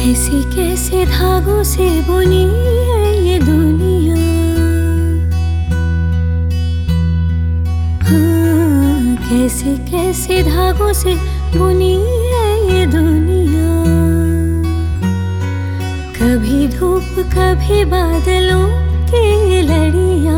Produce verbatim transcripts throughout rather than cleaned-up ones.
कैसे कैसे धागों से बुनी है ये दुनिया। हाँ, कैसे कैसे धागों से बुनी है ये दुनिया। कभी धूप कभी बादलों की लड़ियाँ।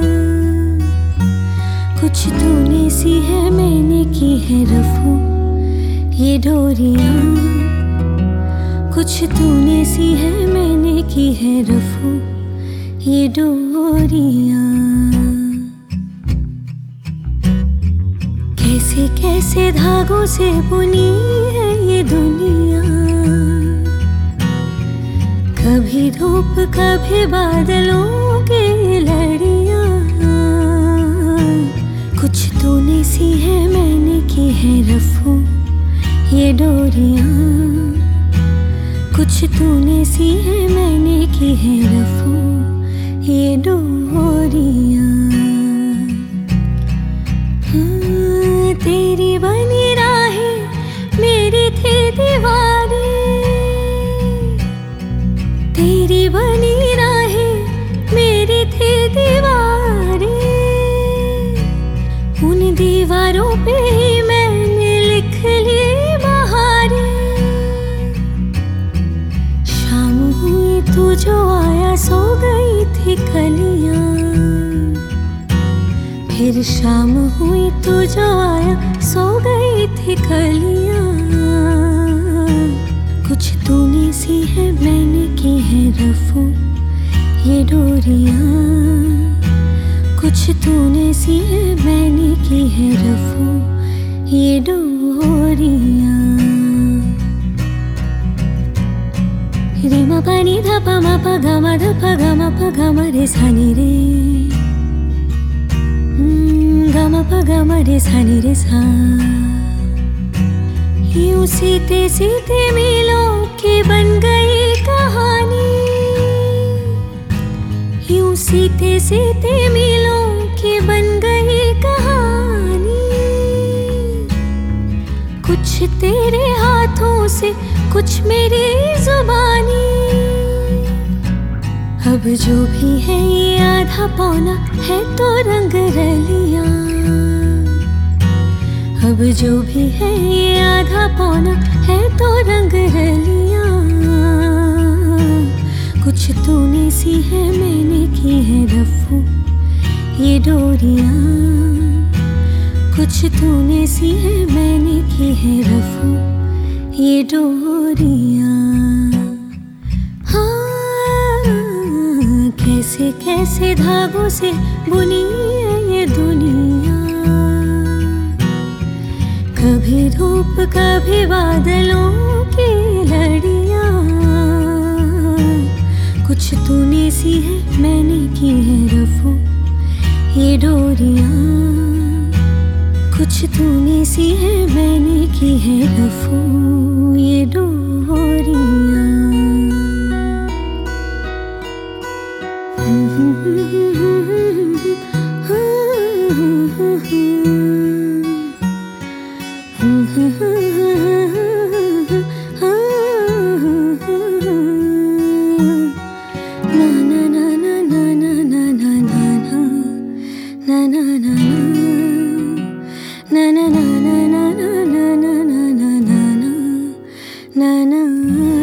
कुछ तूने सी है मैंने की है रफू ये डोरियाँ। कुछ तूने सी है मैंने की है रफू ये डोरियाँ। कैसे कैसे धागों से बुनी है ये दुनिया। कभी धूप कभी बादलों की लड़ियाँ। कुछ तूने सी है मैंने की है रफू ये डोरियाँ। कुछ तूने सी है मैंने की है रफू ये डोरियाँ। हाँ, तेरी बनी राहें मेरी थी दीवारें। तेरी बनी राहें मेरी थी दीवारें। उन दीवारों पे ही मैंने लिख ली बहारें। शाम हुई तू जो आया सो गई थी कलियां। फिर शाम हुई तू जो आया सो गई थी कलियां। कुछ तूने सी है मैंने की है रफू ये डोरियां। कुछ तूने सी है मैंने की है रफू ये डोरियां। रे म प नि ध प म प ग म ध प ग म प ग म रे सा नि रे। ग म प ग म रे सा नि रे सा। यूं सीते सीते मीलों की बन गई कहानी। यूं सीते सीते मीलों की बन गई कहानी। कुछ तेरे हाथों से कुछ मेरी जुबानी। अब जो भी है ये आधा पौना है तो रंग रलियां। अब जो भी है ये आधा पौना है तो रंग रलियां। कुछ तूने सी है मैंने की है रफू ये डोरियां। कुछ तूने सी है मैंने की है रफू ये डोरियां। हाँ, कैसे कैसे धागों से बुनी है ये दुनिया। कभी धूप कभी बादलों की लड़ियाँ। कुछ तूने सी है मैंने की है रफू ये डोरियाँ। कुछ तूने सी है मैंने की है रफू ये डोरियाँ। ना ना ना ना ना ना ना ना ना ना ना ना ना na na na na na na na na na na na na